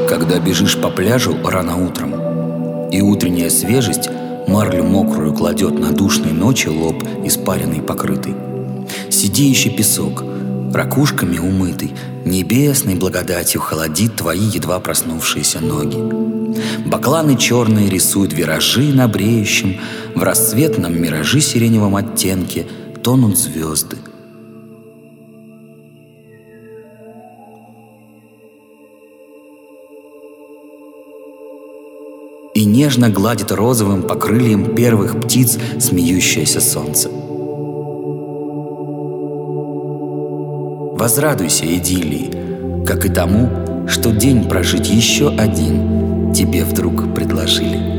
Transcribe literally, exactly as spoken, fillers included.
Когда бежишь по пляжу рано утром, и утренняя свежесть марлю мокрую кладет на душной ночи лоб испаренный покрытый. Сидеющий песок, ракушками умытый, небесной благодатью холодит твои едва проснувшиеся ноги. Бакланы черные рисуют виражи на бреющем, в рассветном миражи сиреневом оттенке тонут звезды. И нежно гладит розовым по крыльям первых птиц смеющееся солнце. Возрадуйся идиллии, как и тому, что день прожить еще один тебе вдруг предложили.